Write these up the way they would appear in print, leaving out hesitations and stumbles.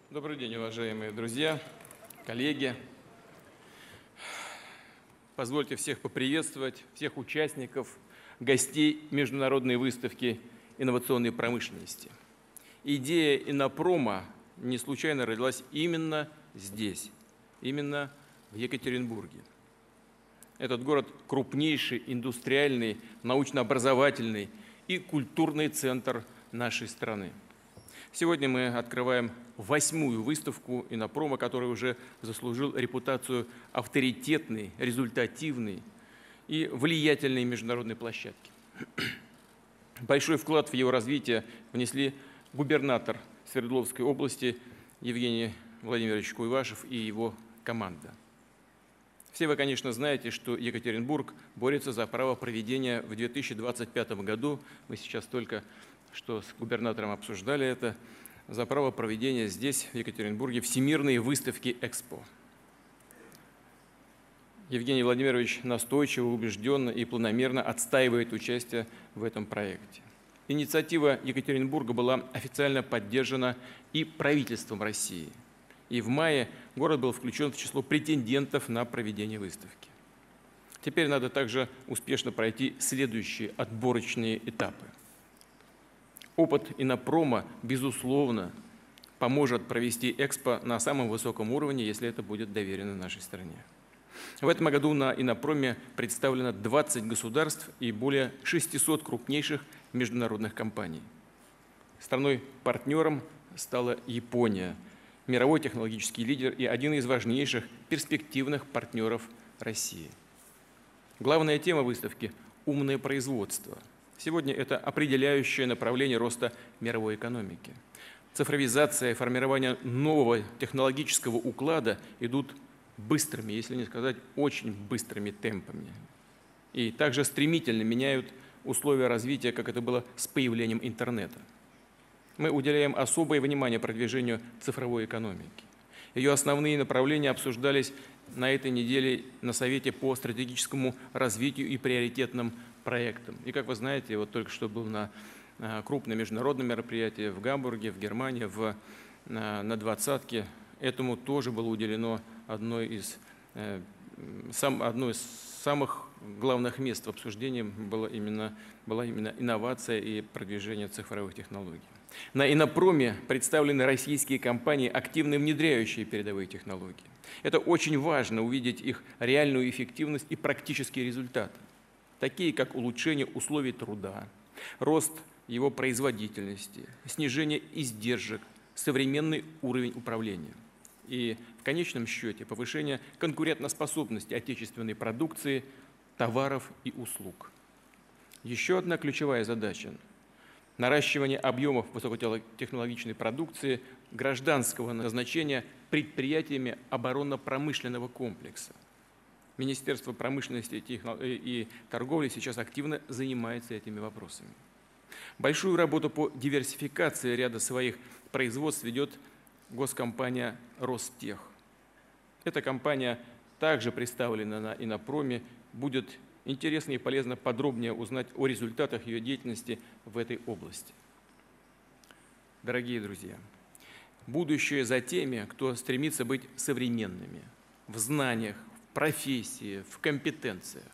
Добрый день, уважаемые друзья, коллеги. Позвольте всех поприветствовать, всех участников, гостей международной выставки инновационной промышленности. Идея Иннопрома не случайно родилась именно здесь, именно в Екатеринбурге. Этот город – крупнейший индустриальный, научно-образовательный и культурный центр нашей страны. Сегодня мы открываем 8-ю выставку Иннопрома, который уже заслужил репутацию авторитетной, результативной и влиятельной международной площадки. Большой вклад в его развитие внесли губернатор Свердловской области Евгений Владимирович Куйвашев и его команда. Все вы, конечно, знаете, что Екатеринбург борется за право проведения в 2025 году, мы сейчас только что с губернатором обсуждали это, за право проведения здесь, в Екатеринбурге, Всемирной выставки «Экспо». Евгений Владимирович настойчиво, убежденно и планомерно отстаивает участие в этом проекте. Инициатива Екатеринбурга была официально поддержана и правительством России. И в мае город был включен в число претендентов на проведение выставки. Теперь надо также успешно пройти следующие отборочные этапы. Опыт Иннопрома, безусловно, поможет провести Экспо на самом высоком уровне, если это будет доверено нашей стране. В этом году на Иннопроме представлено 20 государств и более 600 крупнейших международных компаний. Страной-партнером стала Япония, мировой технологический лидер и один из важнейших перспективных партнеров России. Главная тема выставки – умное производство. Сегодня это определяющее направление роста мировой экономики. Цифровизация и формирование нового технологического уклада идут быстрыми, если не сказать очень быстрыми темпами. И также стремительно меняют условия развития, как это было с появлением интернета. Мы уделяем особое внимание продвижению цифровой экономики. Ее основные направления обсуждались на этой неделе на Совете по стратегическому развитию и приоритетным проектам. И, как вы знаете, я вот только что был на крупном международном мероприятии в Гамбурге, в Германии, на двадцатке. Этому тоже было уделено одно из самых главных мест в обсуждении была именно инновация и продвижение цифровых технологий. На Иннопроме представлены российские компании, активно внедряющие передовые технологии. Это очень важно увидеть их реальную эффективность и практические результаты, такие как улучшение условий труда, рост его производительности, снижение издержек, современный уровень управления и, в конечном счете, повышение конкурентоспособности отечественной продукции, товаров и услуг. Еще одна ключевая задача – наращивание объемов высокотехнологичной продукции гражданского назначения предприятиями оборонно-промышленного комплекса. Министерство промышленности и торговли сейчас активно занимается этими вопросами. Большую работу по диверсификации ряда своих производств ведет госкомпания «Ростех». Эта компания также представлена на Иннопроме. Будет интересно и полезно подробнее узнать о результатах ее деятельности в этой области. Дорогие друзья, будущее за теми, кто стремится быть современными в знаниях, в профессии, в компетенциях,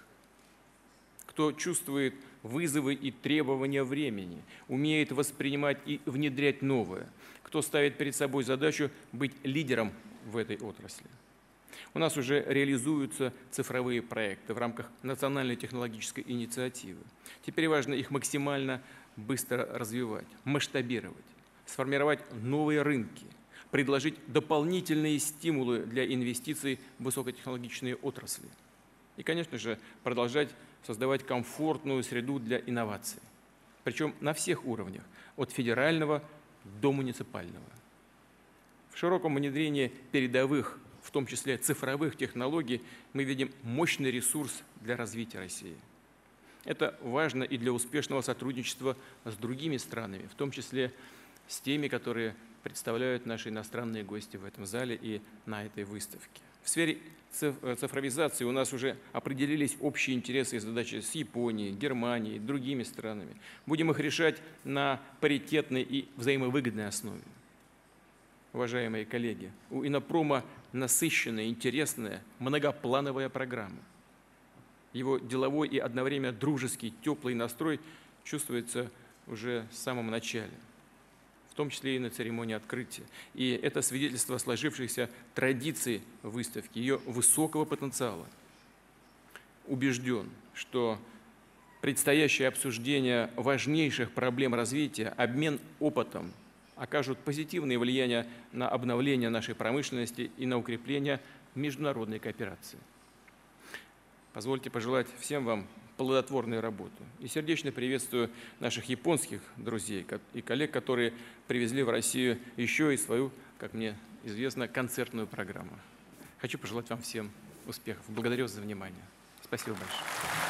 кто чувствует вызовы и требования времени, умеет воспринимать и внедрять новое, кто ставит перед собой задачу быть лидером в этой отрасли. У нас уже реализуются цифровые проекты в рамках национальной технологической инициативы. Теперь важно их максимально быстро развивать, масштабировать, сформировать новые рынки, предложить дополнительные стимулы для инвестиций в высокотехнологичные отрасли. И, конечно же, продолжать создавать комфортную среду для инноваций. Причем на всех уровнях, от федерального до муниципального. В широком внедрении передовых, в том числе цифровых технологий, мы видим мощный ресурс для развития России. Это важно и для успешного сотрудничества с другими странами, в том числе с теми, которые представляют наши иностранные гости в этом зале и на этой выставке. В сфере цифровизации у нас уже определились общие интересы и задачи с Японией, Германией, другими странами. Будем их решать на паритетной и взаимовыгодной основе. уважаемые коллеги, у «Иннопрома» насыщенная, интересная, многоплановая программа. Его деловой и одновременно дружеский, теплый настрой чувствуется уже в самом начале, в том числе и на церемонии открытия. И это свидетельство сложившихся традиций выставки, ее высокого потенциала. Убежден, что предстоящее обсуждение важнейших проблем развития, обмен опытом окажут позитивное влияние на обновление нашей промышленности и на укрепление международной кооперации. Позвольте пожелать всем вам плодотворной работы. И сердечно приветствую наших японских друзей и коллег, которые привезли в Россию еще и свою, как мне известно, концертную программу. Хочу пожелать вам всем успехов. Благодарю вас за внимание. Спасибо большое.